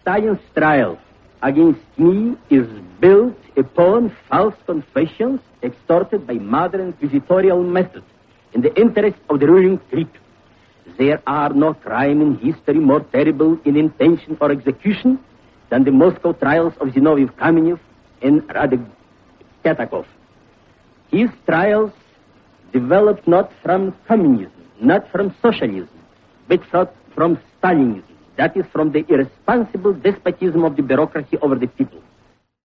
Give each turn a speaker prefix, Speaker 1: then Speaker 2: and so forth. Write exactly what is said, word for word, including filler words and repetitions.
Speaker 1: Stalin's trial against me is built upon false confessions extorted by modern inquisitorial methods in the interest of the ruling clique. There are no crime in history more terrible in intention or execution than the Moscow trials of Zinoviev Kamenev and Radek Katakov. His trials developed not from communism, not from socialism, but from Stalinism. That is, from the irresponsible despotism of the bureaucracy over the people.